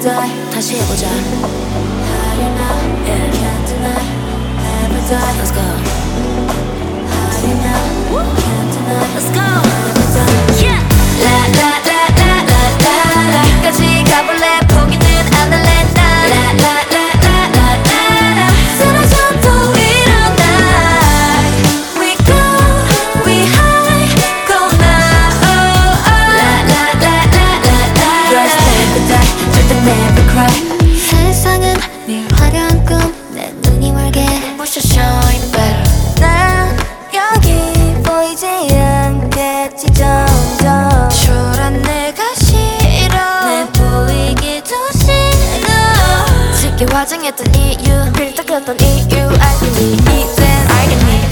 die. 다시 해보자. How you know? Yeah. Can't deny. Never die. Let's go. How you know? Can't deny. Let's go. Never die. Yeah. La la la la la la la. 까지 가볼래 포기는 안 할래 나. La la la la la la la. 쓰러져도 일어나. We go, we high, go now. Oh, oh. La la la la la la. Girls never die, 절대 never cry. 세상은 늘 화려한 꿈, 내 눈이 멀게 부셔 shine better. 난 여기 보이지 않겠지 점점. 초라한 내가 싫어, 내 보이기도 싫어. 쉽게 화장했던 이유, 필터 꼈던 이유 알겠니? 이젠 알겠니?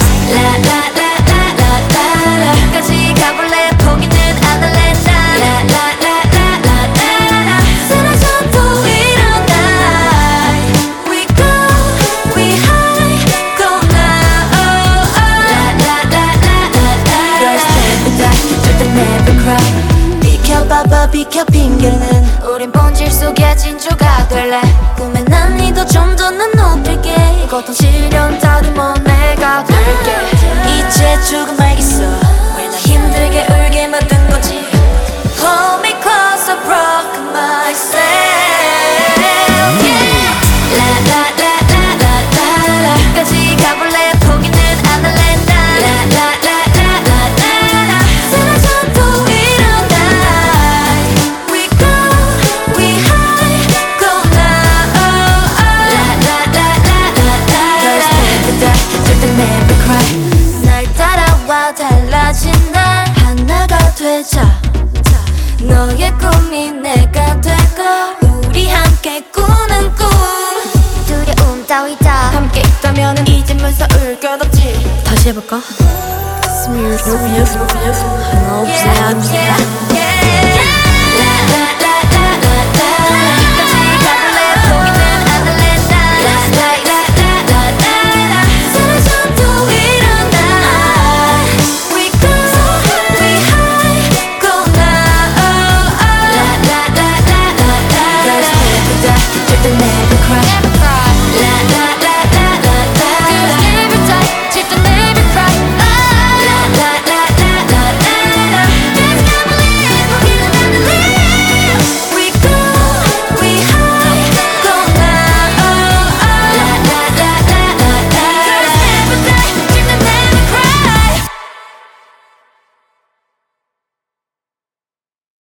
라라라라라라라. 까지 가볼래 포기는 안 할래 나. 라라라라라라라. 쓰러져도 일어나. We go, we high, go now. Oh, oh. 라라라라라라. Girls never die, 절대 never cry. 비켜봐봐 비켜 핑계는 우린 본질 속에 진주가 될래. 꿈에 난 니도 좀 더 난 높일게. 고통 시련 다듬어 내가 될게. 이제 조금 알겠어 왜 나 힘들게 울게 만든 건지. Hold me close, I broke myself. Yeah. 라라라라라라라. 까지 가볼래 포기는 안 할래 나. 라라라라라라라. 쓰러져도 일어나. We go, we high, go now. Oh, oh. 라라라라라라라. Girls never die, 절대 never cry. 날 따라와 달라진 날 하나가 되자. 너의 꿈이 내가 되고 우리 함께 꾸는 꿈. 두려움 따위다 함께 있다면 이제 무서울 것 없지. 다시 해볼까? Smear, no fear, no fear. 하나 없어, 하나 없어.